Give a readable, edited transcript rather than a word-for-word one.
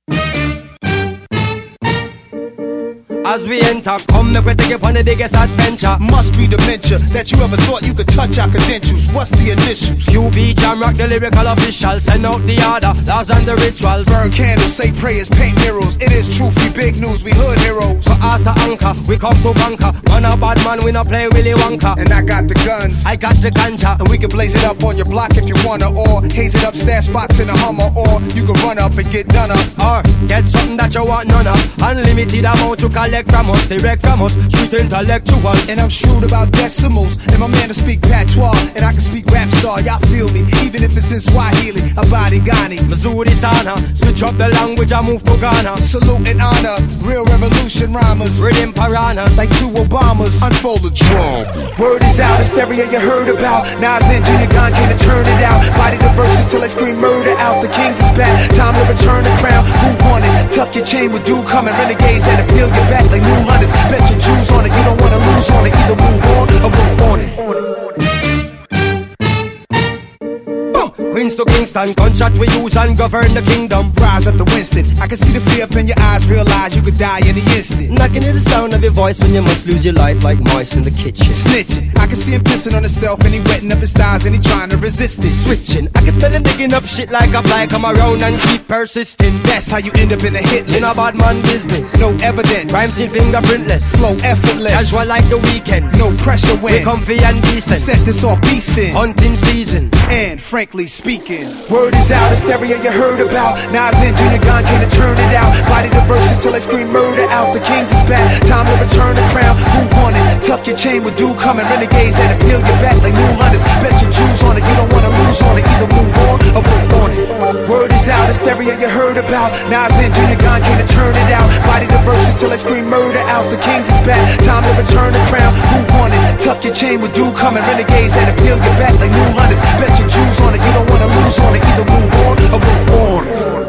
As we enter, come make we take you on the biggest adventure. Must be dementia that you ever thought you could touch our credentials. What's the initials? QB Jam Rock, the lyrical official. Send out the order, laws and the rituals. Burn candles, say prayers, paint murals. It is truth, we big news, we hood heroes. So as the anchor, we come to conquer. Man a bad man, we not play Willy Wonka. And I got the guns, I got the ganja. and we can blaze it up on your block if you wanna. Or haze it up, stash spots in a Hummer. Or you can run up and get done up. Or get something that you want none of. Unlimited amount to collect from us, direct from us, street intellectuals. And I'm shrewd about decimals. And my man to speak patois, and I can speak rap star. Y'all feel me, even if it's in Swahili, Abadi Ghani, Missouri Sana, switch up the language and move to Ghana. Salute and honor, real revolution rhymers. Rhythm piranhas, Like two Obamas, unfold the drum. Word is out, hysteria you heard about. Nas and Junior Gong came to turn it out. Body the verses till they scream murder out. The kings is back, time to return the crown. Who won it? Tuck your chain with dew coming. Renegades that appeal your back like new hunters. Bet your Jews on it, you don't wanna lose on it. Either move on or move on it. Queens to Kingston, gunshot we use and govern the kingdom. Rise up to Winston. I can see the fear up in your eyes. Realize you could die in the instant. I can hear the sound of your voice when you must lose your life like mice in the kitchen. Snitching. I can see him pissing on himself and he wetting up his thighs and he trying to resist it. Switching, I can smell him digging up shit like a fly. Come around and keep persisting. That's how you end up in the hit list. In a bad man business. No evidence. Rhymes in fingerprintless. Flow effortless. Casual like the weekend. No pressure when We comfy and we decent. set this off beastin'. Hunting season. And frankly speaking, word is out, hysteria you heard about. Nas and Junior Gong came to turn it out. Body the verses till they scream murder out. The kings is back, time to return the crown. Who won it? Tuck your chain with dew coming. Renegades that appeal your back like new hunters. Bet your Jews on it, you don't wanna lose on it. Either move on or move on it. Word is out, hysteria you heard about. Nas and Junior Gong came to turn it out. Body the verses till they scream murder out. The kings is back, time to return the crown. Who won it? Tuck your chain with dew coming. Renegades that appeal your back like new hunters. Bet your Jews on it, you don't wanna lose on it. Either move on or move on.